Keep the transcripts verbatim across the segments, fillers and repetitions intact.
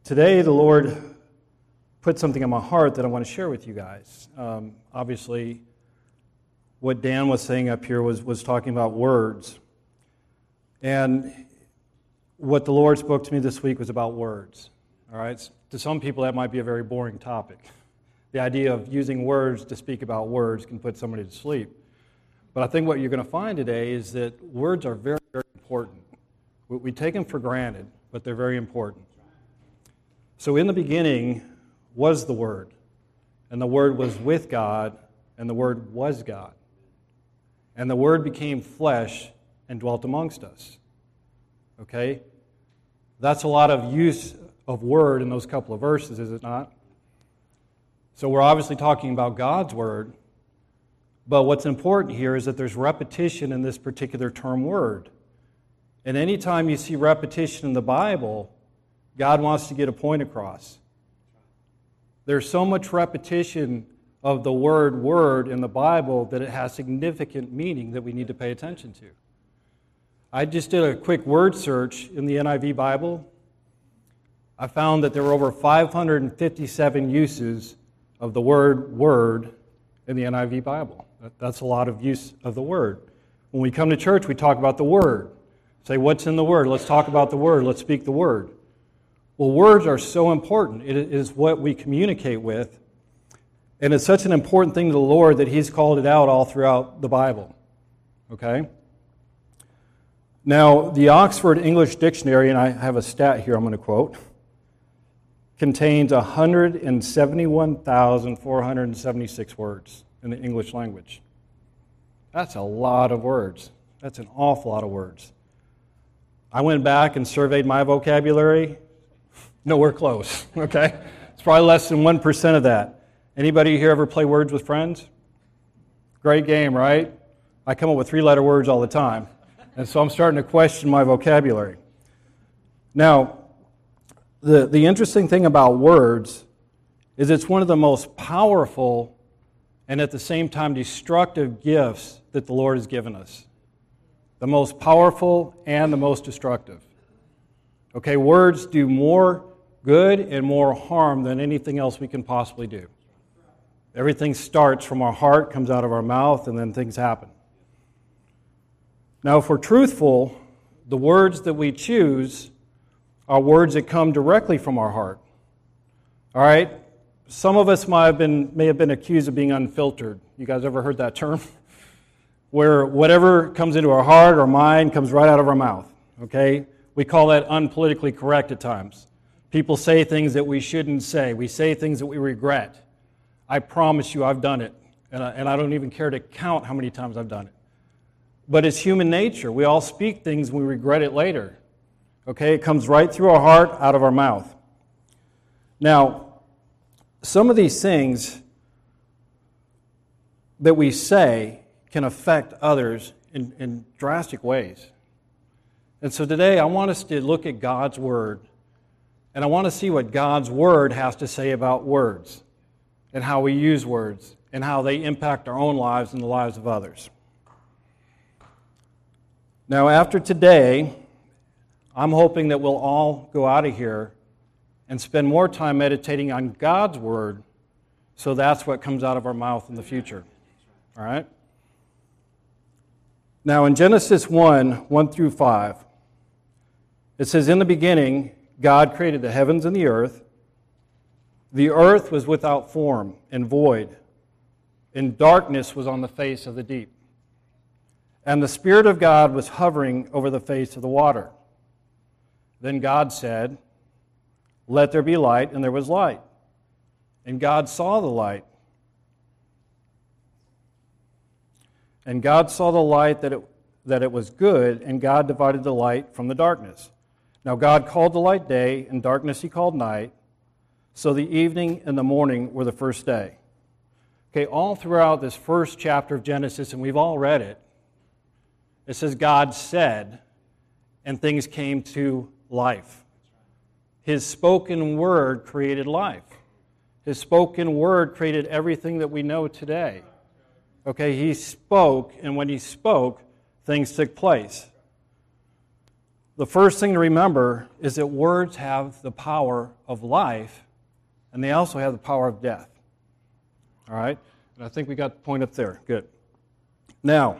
Today, the Lord put something in my heart that I want to share with you guys. Um, obviously, what Dan was saying up here was, was talking about words. And what the Lord spoke to me this week was about words. All right? To some people, that might be a very boring topic. The idea of using words to speak about words can put somebody to sleep. But I think what you're going to find today is that words are very, very important. We, we take them for granted, but they're very important. So in the beginning was the Word, and the Word was with God, and the Word was God. And the Word became flesh and dwelt amongst us. Okay? That's a lot of use of word in those couple of verses, is it not? So we're obviously talking about God's Word, but what's important here is that there's repetition in this particular term word. And anytime you see repetition in the Bible, God wants to get a point across. There's so much repetition of the word word in the Bible that it has significant meaning that we need to pay attention to. I just did a quick word search in the N I V Bible. I found that there were over five hundred fifty-seven uses of the word word in the N I V Bible. That's a lot of use of the word. When we come to church, we talk about the word. Say, what's in the word? Let's talk about the word. Let's speak the word. Well, words are so important. It is what we communicate with. And it's such an important thing to the Lord that He's called it out all throughout the Bible. Okay? Now, the Oxford English Dictionary, and I have a stat here I'm going to quote, contains one hundred seventy-one thousand four hundred seventy-six words in the English language. That's a lot of words. That's an awful lot of words. I went back and surveyed my vocabulary. Nowhere close, okay? It's probably less than one percent of that. Anybody here ever play Words with Friends? Great game, right? I come up with three-letter words all the time. And so I'm starting to question my vocabulary. Now, the, the interesting thing about words is it's one of the most powerful and at the same time destructive gifts that the Lord has given us. The most powerful and the most destructive. Okay, words do more good and more harm than anything else we can possibly do. Everything starts from our heart, comes out of our mouth, and then things happen. Now, if we're truthful, the words that we choose are words that come directly from our heart. All right? Some of us might have been, may have been accused of being unfiltered. You guys ever heard that term? Where whatever comes into our heart or mind comes right out of our mouth. Okay? We call that unpolitically correct at times. People say things that we shouldn't say. We say things that we regret. I promise you I've done it, and I, and I don't even care to count how many times I've done it. But it's human nature. We all speak things and we regret it later. Okay? It comes right through our heart, out of our mouth. Now, some of these things that we say can affect others in, in drastic ways. And so today I want us to look at God's Word, and I want to see what God's Word has to say about words and how we use words and how they impact our own lives and the lives of others. Now, after today, I'm hoping that we'll all go out of here and spend more time meditating on God's Word, so that's what comes out of our mouth in the future. All right? Now, in Genesis one, one through five, it says, "In the beginning, God created the heavens and the earth. The earth was without form and void, and darkness was on the face of the deep. And the Spirit of God was hovering over the face of the water. Then God said, 'Let there be light,' and there was light. And God saw the light. And God saw the light that it, that it was good, and God divided the light from the darkness. Now God called the light day, and darkness He called night. So the evening and the morning were the first day." Okay, all throughout this first chapter of Genesis, and we've all read it, it says God said, and things came to life. His spoken word created life. His spoken word created everything that we know today. Okay, He spoke, and when He spoke, things took place. the first thing to remember is that words have the power of life, and they also have the power of death. All right? And I think we got the point up there. Good. Now,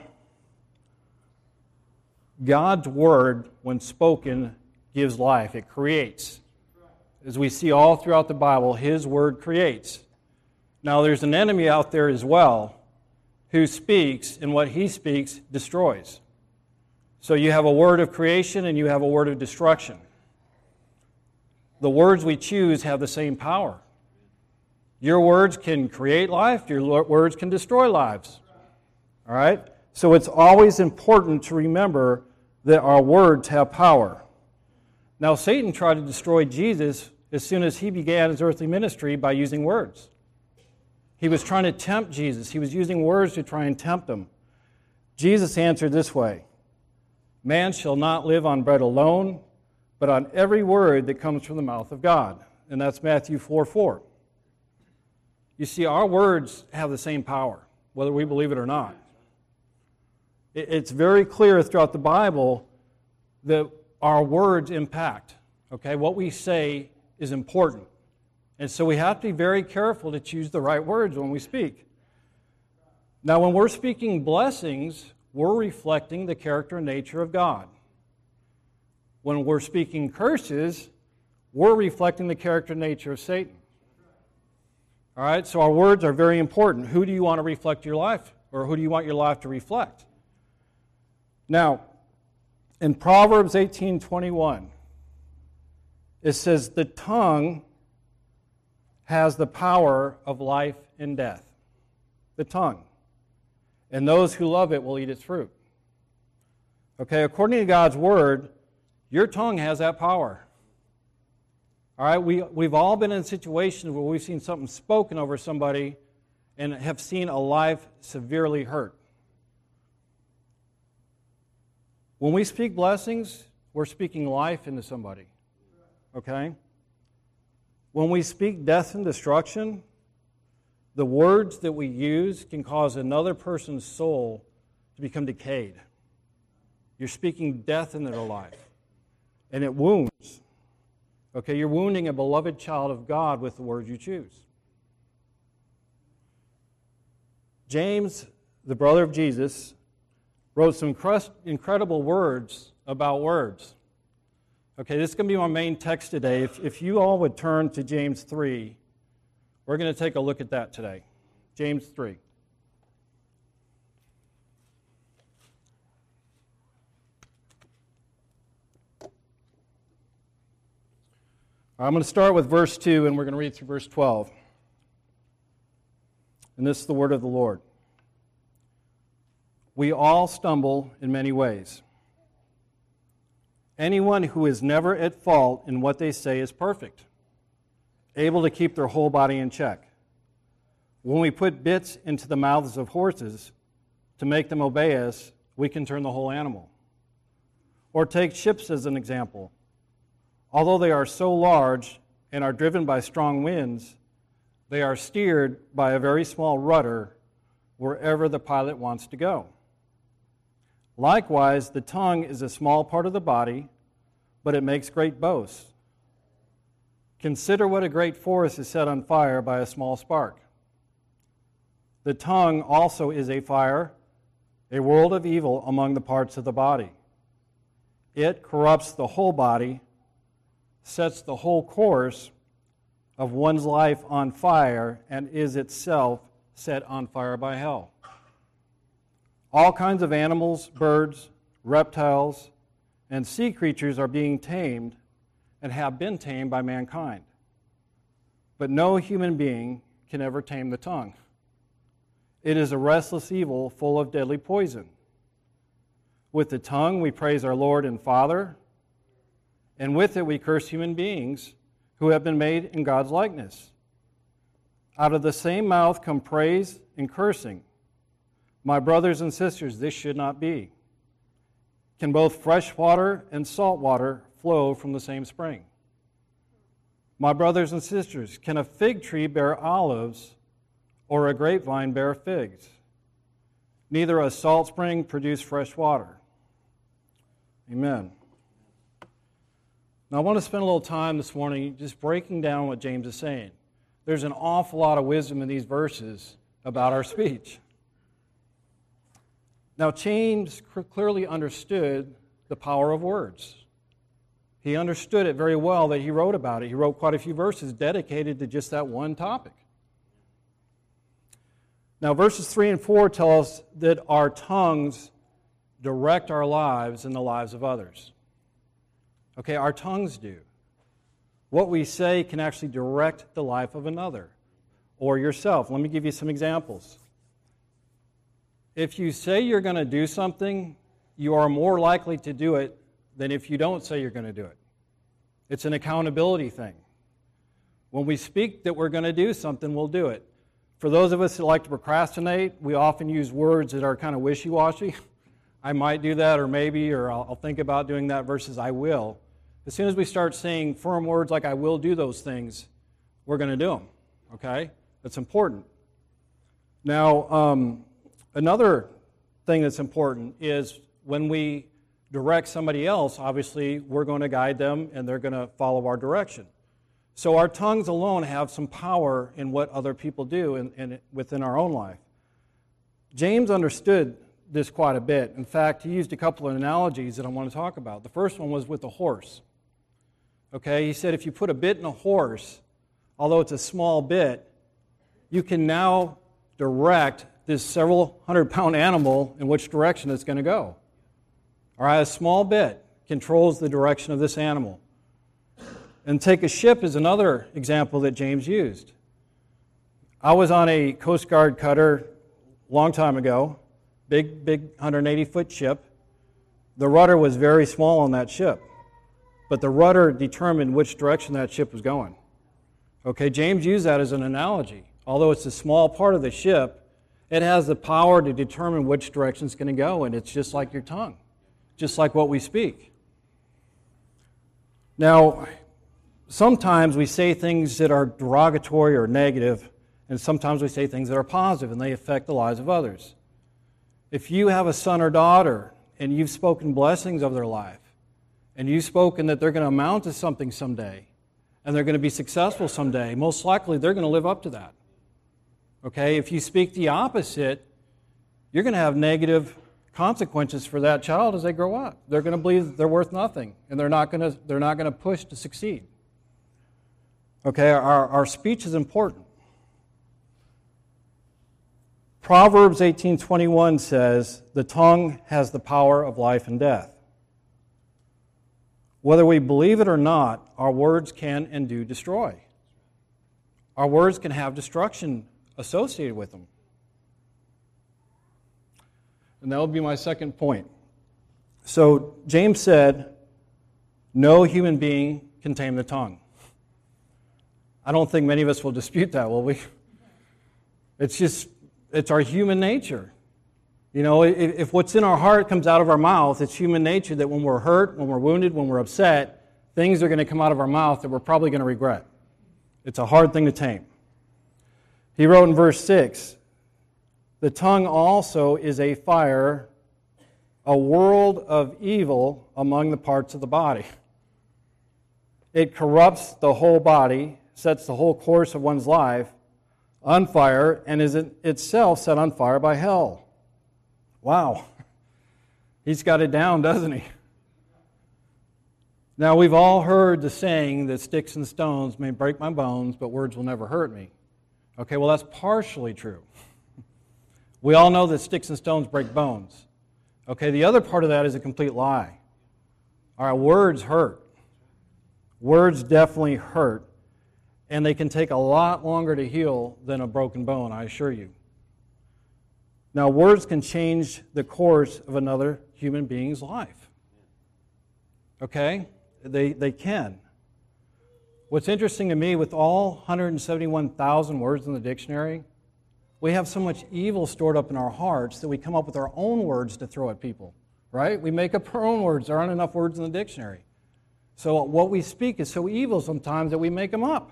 God's word, when spoken, gives life. It creates. As we see all throughout the Bible, His word creates. Now, there's an enemy out there as well who speaks, and what he speaks destroys. So you have a word of creation and you have a word of destruction. The words we choose have the same power. Your words can create life, your words can destroy lives. All right? So it's always important to remember that our words have power. Now, Satan tried to destroy Jesus as soon as he began his earthly ministry by using words. He was trying to tempt Jesus. He was using words to try and tempt him. Jesus answered this way, "Man shall not live on bread alone, but on every word that comes from the mouth of God." And that's Matthew four four. You see, our words have the same power, whether we believe it or not. It's very clear throughout the Bible that our words impact. Okay, what we say is important. And so we have to be very careful to choose the right words when we speak. Now, when we're speaking blessings, we're reflecting the character and nature of God. When we're speaking curses, we're reflecting the character and nature of Satan. All right, so our words are very important. Who do you want to reflect your life, or who do you want your life to reflect? Now, in Proverbs eighteen twenty-one, it says, "The tongue has the power of life and death." The tongue. "And those who love it will eat its fruit." Okay, according to God's word, your tongue has that power. All right, we, we've all been in situations where we've seen something spoken over somebody and have seen a life severely hurt. When we speak blessings, we're speaking life into somebody. Okay? When we speak death and destruction, the words that we use can cause another person's soul to become decayed. You're speaking death into their life, and it wounds. Okay, you're wounding a beloved child of God with the words you choose. James, the brother of Jesus, wrote some incredible words about words. Okay, this is going to be my main text today. If, if you all would turn to James three, we're going to take a look at that today. James three. I'm going to start with verse two, and we're going to read through verse twelve. And this is the word of the Lord. "We all stumble in many ways. Anyone who is never at fault in what they say is perfect, able to keep their whole body in check. When we put bits into the mouths of horses to make them obey us, we can turn the whole animal. Or take ships as an example. Although they are so large and are driven by strong winds, they are steered by a very small rudder wherever the pilot wants to go. Likewise, the tongue is a small part of the body, but it makes great boasts. Consider what a great forest is set on fire by a small spark. The tongue also is a fire, a world of evil among the parts of the body. It corrupts the whole body, sets the whole course of one's life on fire, and is itself set on fire by hell. All kinds of animals, birds, reptiles, and sea creatures are being tamed and have been tamed by mankind. But no human being can ever tame the tongue. It is a restless evil full of deadly poison. With the tongue we praise our Lord and Father, and with it we curse human beings who have been made in God's likeness. Out of the same mouth come praise and cursing. My brothers and sisters, this should not be. Can both fresh water and salt water flow from the same spring? My brothers and sisters, can a fig tree bear olives or a grapevine bear figs? Neither a salt spring produce fresh water. Amen. Now, I want to spend a little time this morning just breaking down what James is saying. There's an awful lot of wisdom in these verses about our speech. Now, James clearly understood the power of words. He understood it very well that he wrote about it. He wrote quite a few verses dedicated to just that one topic. Now, verses three and four tell us that our tongues direct our lives and the lives of others. Okay, our tongues do. What we say can actually direct the life of another or yourself. Let me give you some examples. If you say you're going to do something, you are more likely to do it than if you don't say you're going to do it. It's an accountability thing. When we speak that we're going to do something, we'll do it. For those of us that like to procrastinate, we often use words that are kind of wishy-washy. I might do that, or maybe, or I'll, I'll think about doing that versus I will. As soon as we start saying firm words like I will do those things, we're going to do them, okay? That's important. Now, um, another thing that's important is when we direct somebody else, obviously we're going to guide them and they're going to follow our direction. So our tongues alone have some power in what other people do in, in, within our own life. James understood this quite a bit. In fact, he used a couple of analogies that I want to talk about. The first one was with a horse. Okay, he said if you put a bit in a horse, although it's a small bit, you can now direct this several hundred pound animal in which direction it's going to go. All right, a small bit controls the direction of this animal. And take a ship is another example that James used. I was on a Coast Guard cutter a long time ago, big, big one hundred eighty foot ship. The rudder was very small on that ship, but the rudder determined which direction that ship was going. Okay, James used that as an analogy. Although it's a small part of the ship, it has the power to determine which direction it's going to go, and it's just like your tongue, just like what we speak. Now, sometimes we say things that are derogatory or negative, and sometimes we say things that are positive, and they affect the lives of others. If you have a son or daughter, and you've spoken blessings of their life, and you've spoken that they're going to amount to something someday, and they're going to be successful someday, most likely they're going to live up to that. Okay, if you speak the opposite, you're going to have negative consequences for that child as they grow up. They're going to believe they're worth nothing, and they're not going to, they're not going to push to succeed. Okay, our, our speech is important. Proverbs eighteen twenty-one says, "The tongue has the power of life and death." Whether we believe it or not, our words can and do destroy. Our words can have destruction associated with them. And that will be my second point. So James said, no human being can tame the tongue. I don't think many of us will dispute that, will we? It's just, it's our human nature. You know, if, if what's in our heart comes out of our mouth, it's human nature that when we're hurt, when we're wounded, when we're upset, things are going to come out of our mouth that we're probably going to regret. It's a hard thing to tame. He wrote in verse six, "The tongue also is a fire, a world of evil among the parts of the body. It corrupts the whole body, sets the whole course of one's life on fire, and is itself set on fire by hell." Wow. He's got it down, doesn't he? Now, we've all heard the saying that sticks and stones may break my bones, but words will never hurt me. Okay, well, that's partially true. We all know that sticks and stones break bones. Okay, the other part of that is a complete lie. All right, words hurt. Words definitely hurt, and they can take a lot longer to heal than a broken bone, I assure you. Now, words can change the course of another human being's life. Okay? They, they can. What's interesting to me, with all one hundred seventy-one thousand words in the dictionary, we have so much evil stored up in our hearts that we come up with our own words to throw at people, right? We make up our own words. There aren't enough words in the dictionary. So what we speak is so evil sometimes that we make them up.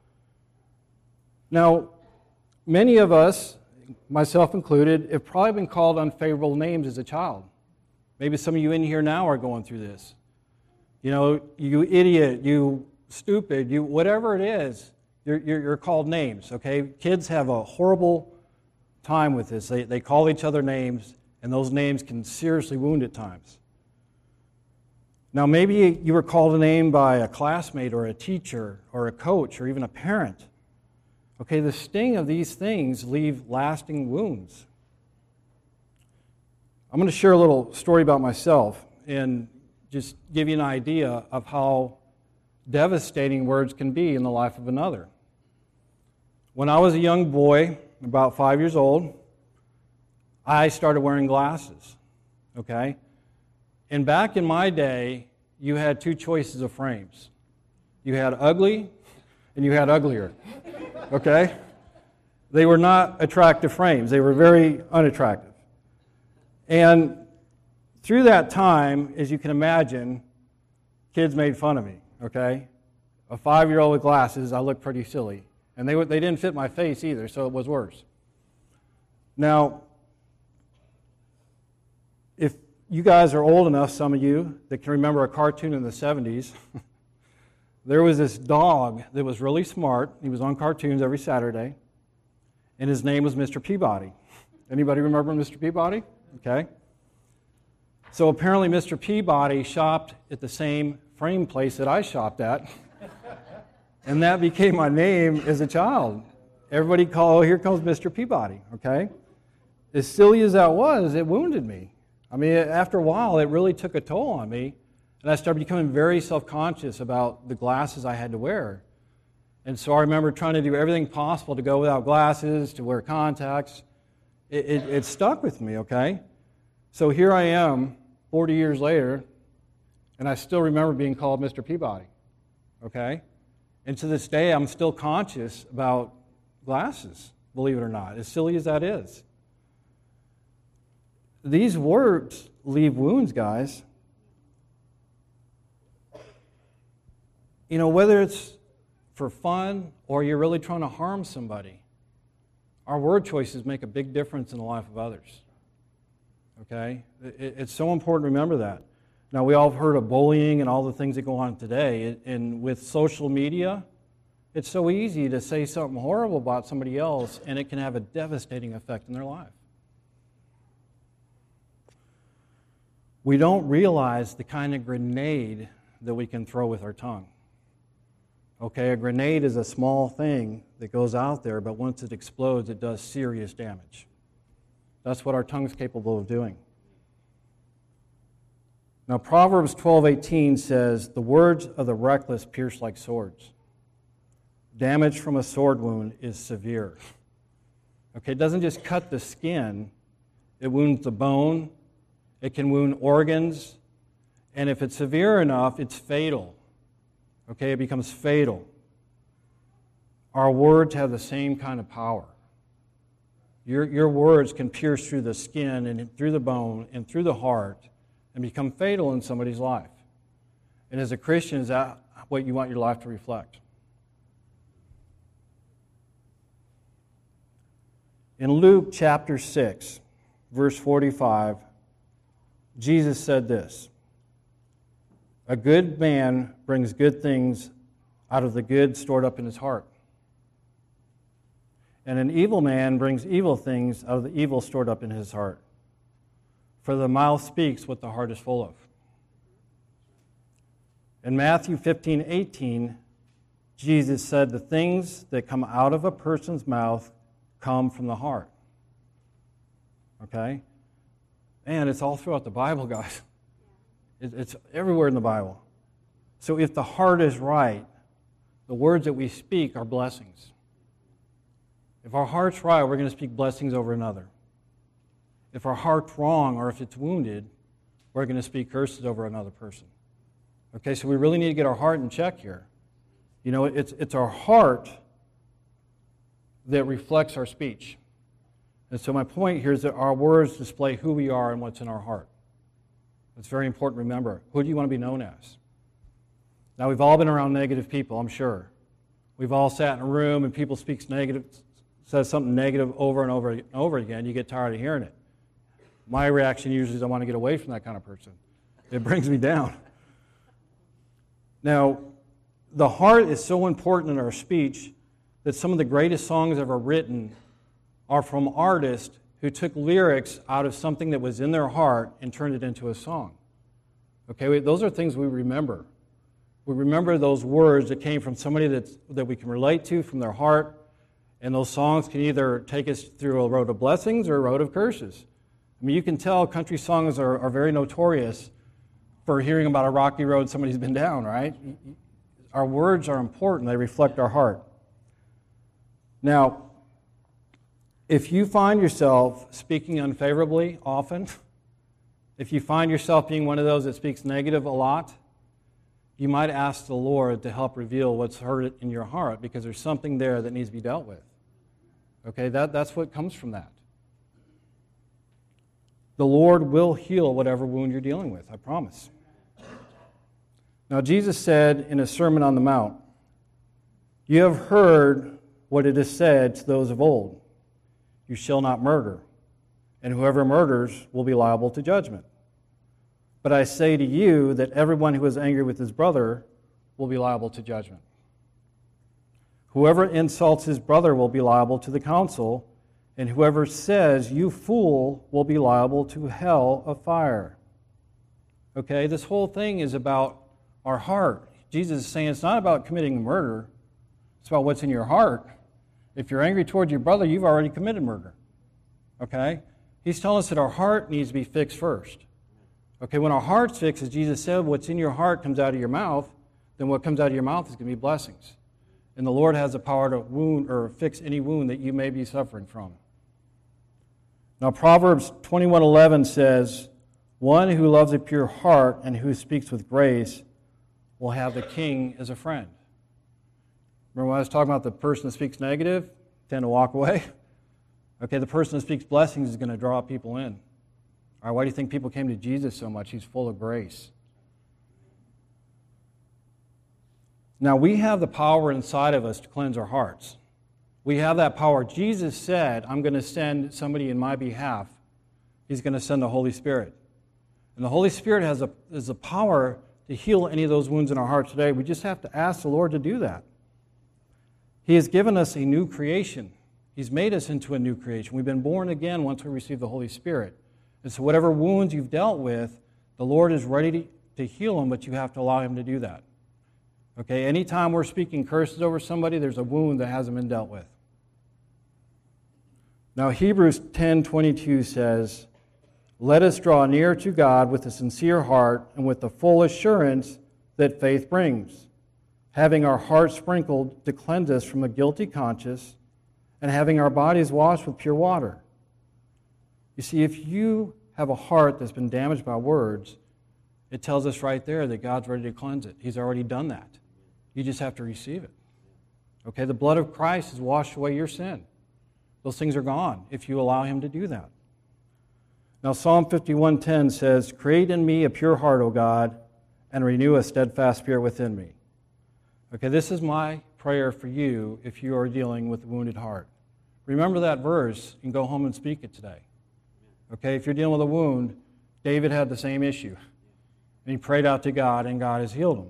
Now, many of us, myself included, have probably been called unfavorable names as a child. Maybe some of you in here now are going through this. You know, you idiot, you stupid, you whatever it is, you're, you're, you're called names, okay? Kids have a horrible time with this. They, they call each other names, and those names can seriously wound at times. Now, maybe you were called a name by a classmate or a teacher or a coach or even a parent. Okay, the sting of these things leave lasting wounds. I'm going to share a little story about myself and just give you an idea of how devastating words can be in the life of another. When I was a young boy, about five years old, I started wearing glasses, okay? And back in my day, you had two choices of frames. You had ugly and you had uglier, okay? They were not attractive frames. They were very unattractive. And through that time, as you can imagine, kids made fun of me, okay? A five-year-old with glasses, I looked pretty silly. And they, they didn't fit my face either, so it was worse. Now, if you guys are old enough, some of you, that can remember a cartoon in the seventies, there was this dog that was really smart. He was on cartoons every Saturday, and his name was Mister Peabody. Anybody remember Mister Peabody? Okay. So apparently Mister Peabody shopped at the same frame place that I shopped at, and that became my name as a child. Everybody called, oh, here comes Mister Peabody, okay? As silly as that was, it wounded me. I mean, after a while, it really took a toll on me, and I started becoming very self-conscious about the glasses I had to wear. And so I remember trying to do everything possible to go without glasses, to wear contacts. It, it, it stuck with me, okay? So here I am, forty years later, and I still remember being called Mister Peabody, okay? And to this day, I'm still conscious about glasses, believe it or not, as silly as that is. These words leave wounds, guys. You know, whether it's for fun or you're really trying to harm somebody, our word choices make a big difference in the life of others. Okay? It's so important to remember that. Now, we all have heard of bullying and all the things that go on today, and with social media, it's so easy to say something horrible about somebody else, and it can have a devastating effect in their life. We don't realize the kind of grenade that we can throw with our tongue. Okay, a grenade is a small thing that goes out there, but once it explodes, it does serious damage. That's what our tongue's capable of doing. Now, Proverbs twelve eighteen says, "The words of the reckless pierce like swords. Damage from a sword wound is severe." Okay, it doesn't just cut the skin, it wounds the bone, it can wound organs, and if it's severe enough, it's fatal. Okay, it becomes fatal. Our words have the same kind of power. Your, your words can pierce through the skin and through the bone and through the heart and become fatal in somebody's life. And as a Christian, is that what you want your life to reflect? In Luke chapter six, verse forty-five, Jesus said this, "A good man brings good things out of the good stored up in his heart. And an evil man brings evil things out of the evil stored up in his heart. For the mouth speaks what the heart is full of." In Matthew fifteen eighteen, Jesus said, "The things that come out of a person's mouth come from the heart." Okay? And it's all throughout the Bible, guys. It's everywhere in the Bible. So if the heart is right, the words that we speak are blessings. If our heart's right, we're going to speak blessings over another. If our heart's wrong or if it's wounded, we're going to speak curses over another person. Okay, so we really need to get our heart in check here. You know, it's, it's our heart that reflects our speech. And so my point here is that our words display who we are and what's in our heart. It's very important to remember. Who do you want to be known as? Now, we've all been around negative people, I'm sure. We've all sat in a room and people speaks negative, says something negative over and over and over again. You get tired of hearing it. My reaction usually is I want to get away from that kind of person. It brings me down. Now, the heart is so important in our speech that some of the greatest songs ever written are from artists who took lyrics out of something that was in their heart and turned it into a song. Okay, those are things we remember. We remember those words that came from somebody that's, that we can relate to from their heart, and those songs can either take us through a road of blessings or a road of curses. I mean, you can tell country songs are, are very notorious for hearing about a rocky road somebody's been down, right? Our words are important. They reflect our heart. Now, if you find yourself speaking unfavorably often, if you find yourself being one of those that speaks negative a lot, you might ask the Lord to help reveal what's hurt in your heart, because there's something there that needs to be dealt with. Okay, that, that's what comes from that. The Lord will heal whatever wound you're dealing with, I promise. Now, Jesus said in a Sermon on the Mount, "You have heard what it is said to those of old, 'You shall not murder, and whoever murders will be liable to judgment.' But I say to you that everyone who is angry with his brother will be liable to judgment. Whoever insults his brother will be liable to the council, and whoever says, 'You fool,' will be liable to hell of fire." Okay, this whole thing is about our heart. Jesus is saying it's not about committing murder. It's about what's in your heart. If you're angry toward your brother, you've already committed murder. Okay? He's telling us that our heart needs to be fixed first. Okay, when our heart's fixed, as Jesus said, what's in your heart comes out of your mouth, then what comes out of your mouth is going to be blessings. And the Lord has the power to wound or fix any wound that you may be suffering from. Now, Proverbs twenty-one eleven says, "One who loves a pure heart and who speaks with grace will have the king as a friend." Remember when I was talking about the person that speaks negative, tend to walk away? Okay, the person that speaks blessings is going to draw people in. All right, why do you think people came to Jesus so much? He's full of grace. Now, we have the power inside of us to cleanse our hearts. We have that power. Jesus said, "I'm going to send somebody in my behalf." He's going to send the Holy Spirit. And the Holy Spirit has a, has the power to heal any of those wounds in our hearts today. We just have to ask the Lord to do that. He has given us a new creation. He's made us into a new creation. We've been born again once we receive the Holy Spirit. And so whatever wounds you've dealt with, the Lord is ready to, to heal them, but you have to allow Him to do that. Okay, anytime we're speaking curses over somebody, there's a wound that hasn't been dealt with. Now, Hebrews ten twenty-two says, "Let us draw near to God with a sincere heart and with the full assurance that faith brings, having our hearts sprinkled to cleanse us from a guilty conscience, and having our bodies washed with pure water." You see, if you have a heart that's been damaged by words, it tells us right there that God's ready to cleanse it. He's already done that. You just have to receive it. Okay, the blood of Christ has washed away your sin. Those things are gone if you allow Him to do that. Now, Psalm fifty-one ten says, "Create in me a pure heart, O God, and renew a steadfast spirit within me." Okay, this is my prayer for you if you are dealing with a wounded heart. Remember that verse and go home and speak it today. Okay, if you're dealing with a wound, David had the same issue. And he prayed out to God, and God has healed him.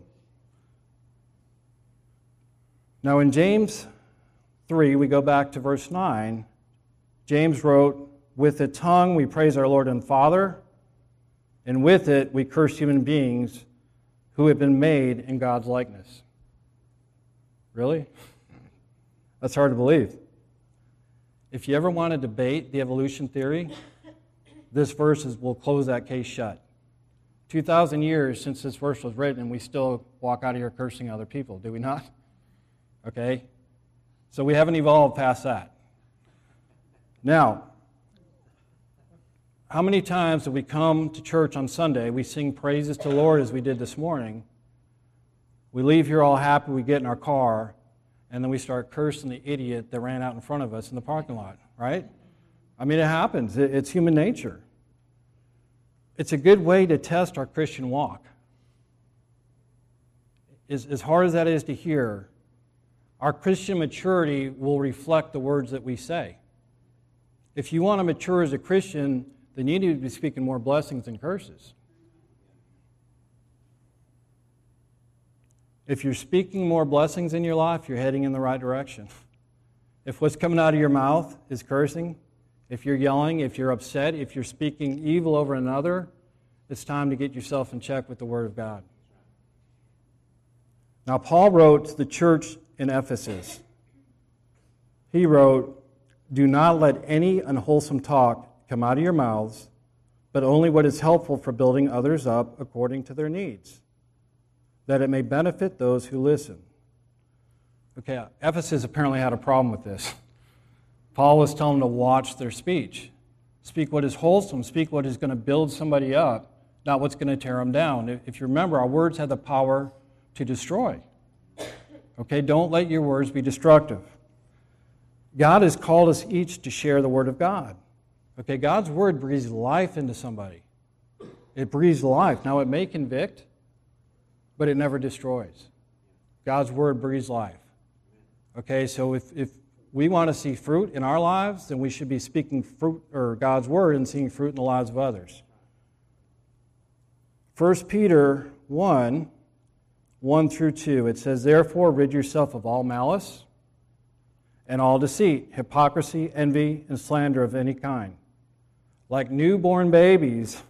Now, in James three, we go back to verse nine. James wrote, "With the tongue we praise our Lord and Father, and with it we curse human beings who have been made in God's likeness." Really? That's hard to believe. If you ever want to debate the evolution theory, this verse is, will close that case shut. two thousand years since this verse was written, and we still walk out of here cursing other people, do we not? Okay? So we haven't evolved past that. Now, how many times do we come to church on Sunday, we sing praises to the Lord as we did this morning, we leave here all happy, we get in our car, and then we start cursing the idiot that ran out in front of us in the parking lot, right? I mean, it happens. It's human nature. It's a good way to test our Christian walk. As, as hard as that is to hear, our Christian maturity will reflect the words that we say. If you want to mature as a Christian, then you need to be speaking more blessings than curses. If you're speaking more blessings in your life, you're heading in the right direction. If what's coming out of your mouth is cursing, if you're yelling, if you're upset, if you're speaking evil over another, it's time to get yourself in check with the Word of God. Now, Paul wrote to the church in Ephesus. He wrote, "Do not let any unwholesome talk come out of your mouths, but only what is helpful for building others up according to their needs, that it may benefit those who listen." Okay, Ephesus apparently had a problem with this. Paul was telling them to watch their speech. Speak what is wholesome. Speak what is going to build somebody up, not what's going to tear them down. If you remember, our words have the power to destroy. Okay, don't let your words be destructive. God has called us each to share the Word of God. Okay, God's Word breathes life into somebody. It breathes life. Now, it may convict, but it never destroys. God's Word breathes life. Okay, so if, if we want to see fruit in our lives, then we should be speaking fruit or God's Word and seeing fruit in the lives of others. First Peter one, one through two, it says, "Therefore rid yourself of all malice and all deceit, hypocrisy, envy, and slander of any kind. Like newborn babies,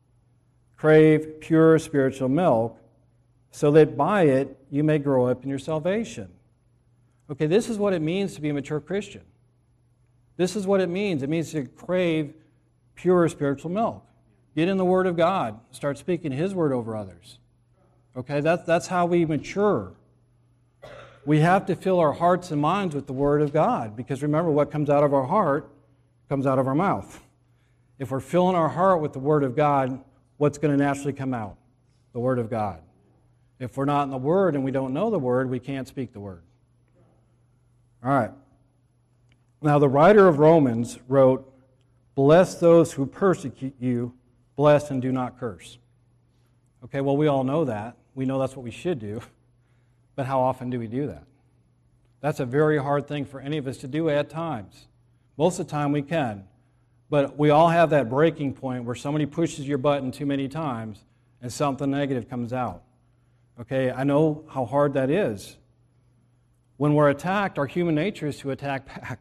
crave pure spiritual milk, so that by it you may grow up in your salvation." Okay, this is what it means to be a mature Christian. This is what it means. It means to crave pure spiritual milk. Get in the Word of God. Start speaking His Word over others. Okay, that, that's how we mature. We have to fill our hearts and minds with the Word of God, because remember, what comes out of our heart comes out of our mouth. If we're filling our heart with the Word of God, what's going to naturally come out? The Word of God. If we're not in the Word and we don't know the Word, we can't speak the Word. All right. Now, the writer of Romans wrote, "Bless those who persecute you, bless and do not curse." Okay, well, we all know that. We know that's what we should do. But how often do we do that? That's a very hard thing for any of us to do at times. Most of the time we can. But we all have that breaking point where somebody pushes your button too many times and something negative comes out. Okay, I know how hard that is. When we're attacked, our human nature is to attack back.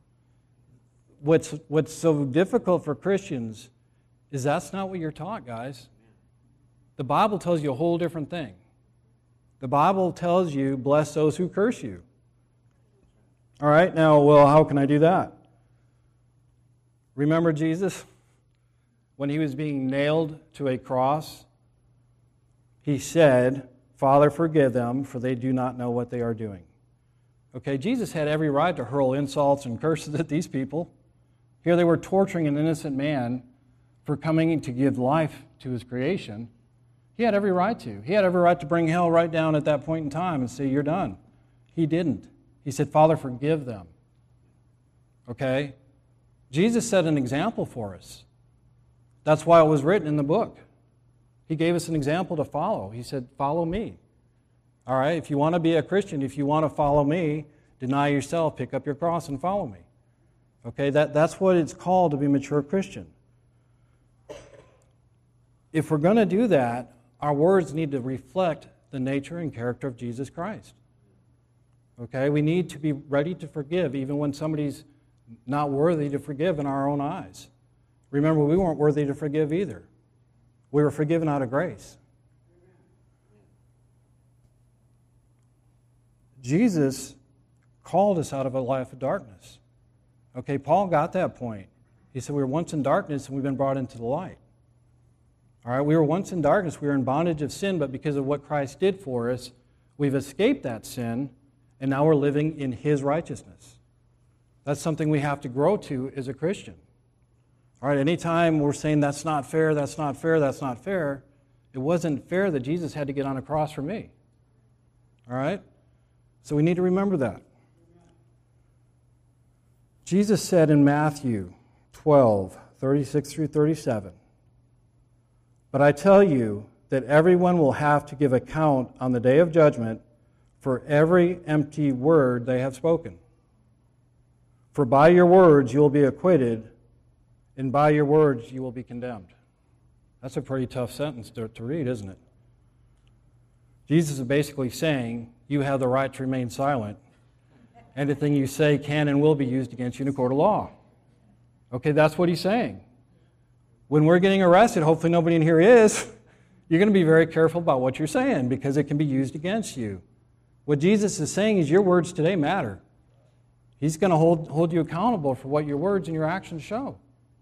What's, what's so difficult for Christians is that's not what you're taught, guys. The Bible tells you a whole different thing. The Bible tells you, bless those who curse you. All right, now, well, how can I do that? Remember Jesus? When He was being nailed to a cross, He said, "Father, forgive them, for they do not know what they are doing." Okay, Jesus had every right to hurl insults and curses at these people. Here they were torturing an innocent man for coming to give life to His creation. He had every right to. He had every right to bring hell right down at that point in time and say, "You're done." He didn't. He said, "Father, forgive them." Okay? Jesus set an example for us. That's why it was written in the book. He gave us an example to follow. He said, "Follow me." All right? If you want to be a Christian, if you want to follow me, deny yourself, pick up your cross, and follow me. Okay? That, that's what it's called to be a mature Christian. If we're going to do that, our words need to reflect the nature and character of Jesus Christ. Okay? We need to be ready to forgive even when somebody's not worthy to forgive in our own eyes. Remember, we weren't worthy to forgive either. We were forgiven out of grace. Jesus called us out of a life of darkness. Okay, Paul got that point. He said we were once in darkness and we've been brought into the light. All right, we were once in darkness, we were in bondage of sin, but because of what Christ did for us, we've escaped that sin, and now we're living in His righteousness. That's something we have to grow to as a Christian. All right, anytime we're saying that's not fair, that's not fair, that's not fair, it wasn't fair that Jesus had to get on a cross for me. All right? So we need to remember that. Jesus said in Matthew twelve, thirty-six through thirty-seven, "But I tell you that everyone will have to give account on the day of judgment for every empty word they have spoken. For by your words you will be acquitted, and by your words you will be condemned." That's a pretty tough sentence to, to read, isn't it? Jesus is basically saying you have the right to remain silent. Anything you say can and will be used against you in a court of law. Okay, that's what he's saying. When we're getting arrested, hopefully nobody in here is, you're going to be very careful about what you're saying because it can be used against you. What Jesus is saying is your words today matter. He's going to hold, hold you accountable for what your words and your actions show.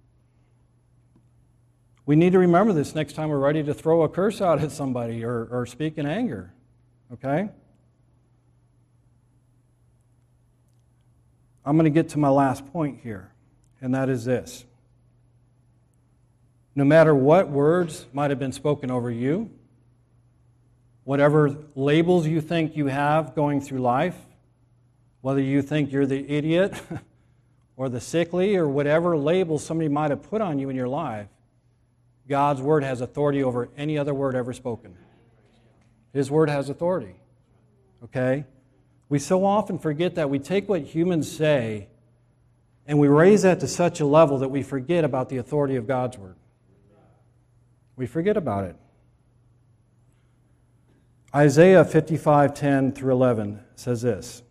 We need to remember this next time we're ready to throw a curse out at somebody or, or speak in anger. Okay? I'm going to get to my last point here, and that is this. No matter what words might have been spoken over you, whatever labels you think you have going through life, whether you think you're the idiot or the sickly or whatever label somebody might have put on you in your life, God's word has authority over any other word ever spoken. His word has authority. Okay? We so often forget that. We take what humans say and we raise that to such a level that we forget about the authority of God's word. We forget about it. Isaiah fifty-five, ten through eleven says this.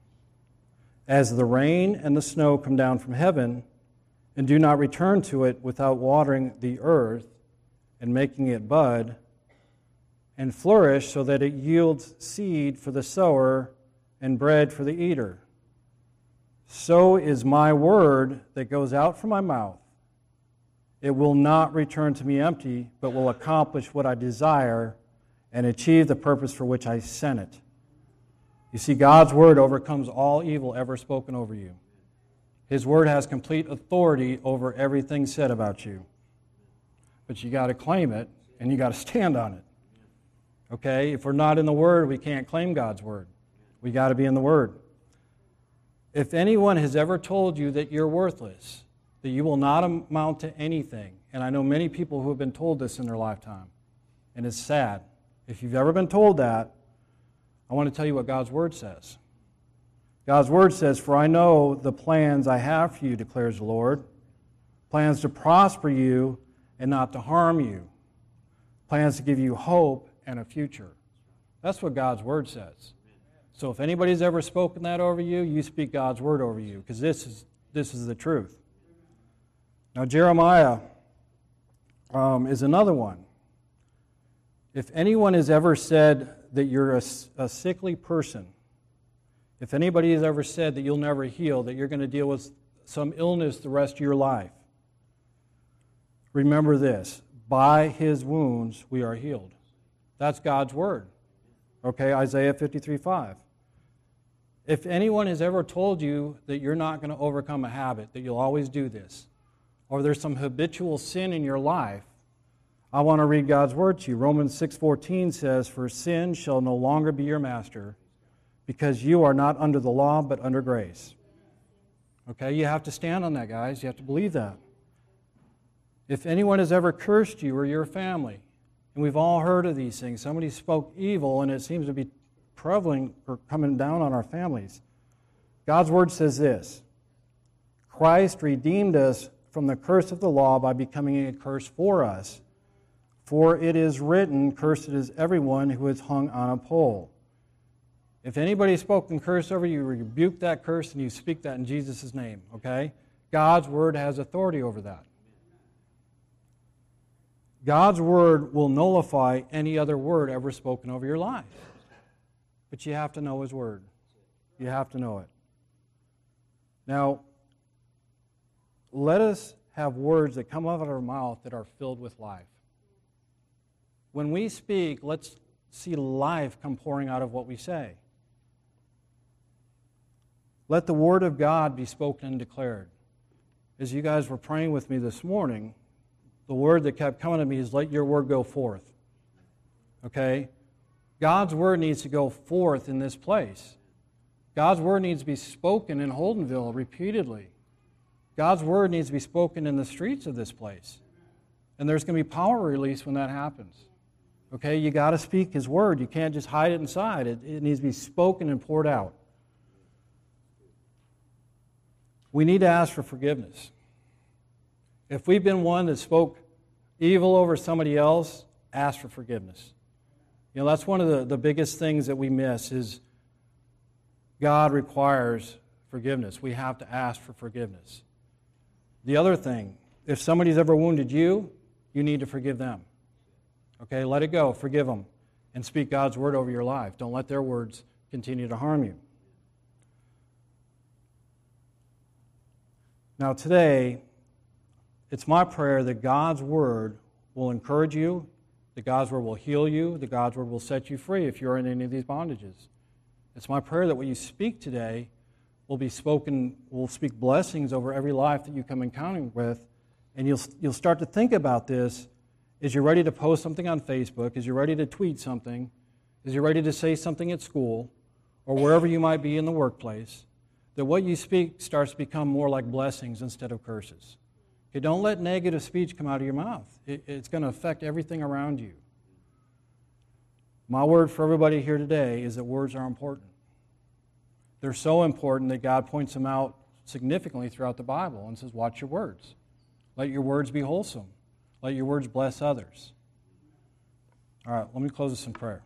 As the rain and the snow come down from heaven and do not return to it without watering the earth and making it bud and flourish so that it yields seed for the sower and bread for the eater, so is my word that goes out from my mouth. It will not return to me empty, but will accomplish what I desire and achieve the purpose for which I sent it. You see, God's word overcomes all evil ever spoken over you. His word has complete authority over everything said about you. But you got to claim it, and you got to stand on it. Okay? If we're not in the word, we can't claim God's word. We got to be in the word. If anyone has ever told you that you're worthless, that you will not amount to anything, and I know many people who have been told this in their lifetime, and it's sad. If you've ever been told that, I want to tell you what God's word says. God's word says, "For I know the plans I have for you, declares the Lord, plans to prosper you and not to harm you, plans to give you hope and a future." That's what God's word says. So if anybody's ever spoken that over you, you speak God's word over you, because this is, this is the truth. Now, Jeremiah um, is another one. If anyone has ever said that you're a, a sickly person, if anybody has ever said that you'll never heal, that you're going to deal with some illness the rest of your life, remember this: by his wounds we are healed. That's God's word. Okay, Isaiah fifty-three, five. If anyone has ever told you that you're not going to overcome a habit, that you'll always do this, or there's some habitual sin in your life, I want to read God's word to you. Romans six fourteen says, "For sin shall no longer be your master, because you are not under the law, but under grace." Okay, you have to stand on that, guys. You have to believe that. If anyone has ever cursed you or your family, and we've all heard of these things, somebody spoke evil, and it seems to be prevalent or coming down on our families. God's word says this: Christ redeemed us from the curse of the law by becoming a curse for us. For it is written, "Cursed is everyone who is hung on a pole." If anybody spoke in curse over you, you rebuke that curse and you speak that in Jesus' name, okay? God's word has authority over that. God's word will nullify any other word ever spoken over your life. But you have to know his word. You have to know it. Now, let us have words that come out of our mouth that are filled with life. When we speak, let's see life come pouring out of what we say. Let the word of God be spoken and declared. As you guys were praying with me this morning, the word that kept coming to me is, "Let your word go forth." Okay? God's word needs to go forth in this place. God's word needs to be spoken in Holdenville repeatedly. God's word needs to be spoken in the streets of this place. And there's going to be power release when that happens. Okay, you got to speak his word. You can't just hide it inside. It, it needs to be spoken and poured out. We need to ask for forgiveness. If we've been one that spoke evil over somebody else, ask for forgiveness. You know, that's one of the, the biggest things that we miss is God requires forgiveness. We have to ask for forgiveness. The other thing, if somebody's ever wounded you, you need to forgive them. Okay, let it go. Forgive them. And speak God's word over your life. Don't let their words continue to harm you. Now today, it's my prayer that God's word will encourage you, that God's word will heal you, that God's word will set you free if you're in any of these bondages. It's my prayer that what you speak today will be spoken, will speak blessings over every life that you come in contact with, and you'll, you'll start to think about this as you're ready to post something on Facebook, as you're ready to tweet something, as you're ready to say something at school, or wherever you might be in the workplace, that what you speak starts to become more like blessings instead of curses. Okay, don't let negative speech come out of your mouth. It, it's going to affect everything around you. My word for everybody here today is that words are important. They're so important that God points them out significantly throughout the Bible and says, watch your words. Let your words be wholesome. Let your words bless others. All right, let me close this in prayer.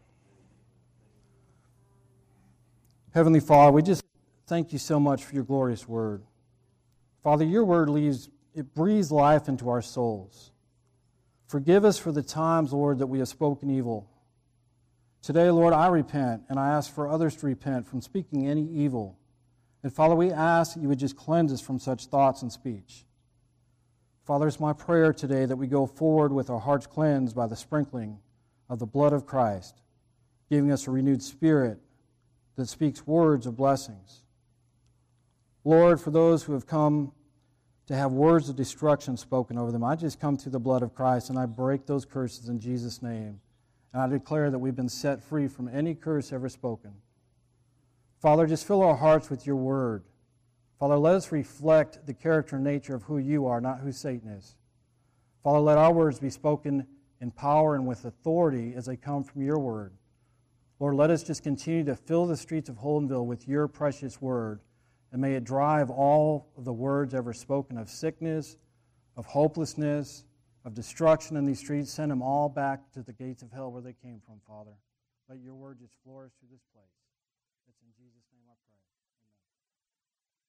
Heavenly Father, we just thank you so much for your glorious word. Father, your word leaves, it breathes life into our souls. Forgive us for the times, Lord, that we have spoken evil. Today, Lord, I repent, and I ask for others to repent from speaking any evil. And Father, we ask that you would just cleanse us from such thoughts and speech. Father, it's my prayer today that we go forward with our hearts cleansed by the sprinkling of the blood of Christ, giving us a renewed spirit that speaks words of blessings. Lord, for those who have come to have words of destruction spoken over them, I just come through the blood of Christ and I break those curses in Jesus' name. And I declare that we've been set free from any curse ever spoken. Father, just fill our hearts with your word. Father, let us reflect the character and nature of who you are, not who Satan is. Father, let our words be spoken in power and with authority as they come from your word. Lord, let us just continue to fill the streets of Holdenville with your precious word, and may it drive all of the words ever spoken of sickness, of hopelessness, of destruction in these streets. Send them all back to the gates of hell where they came from, Father. Let your word just flourish through this place. It's in Jesus'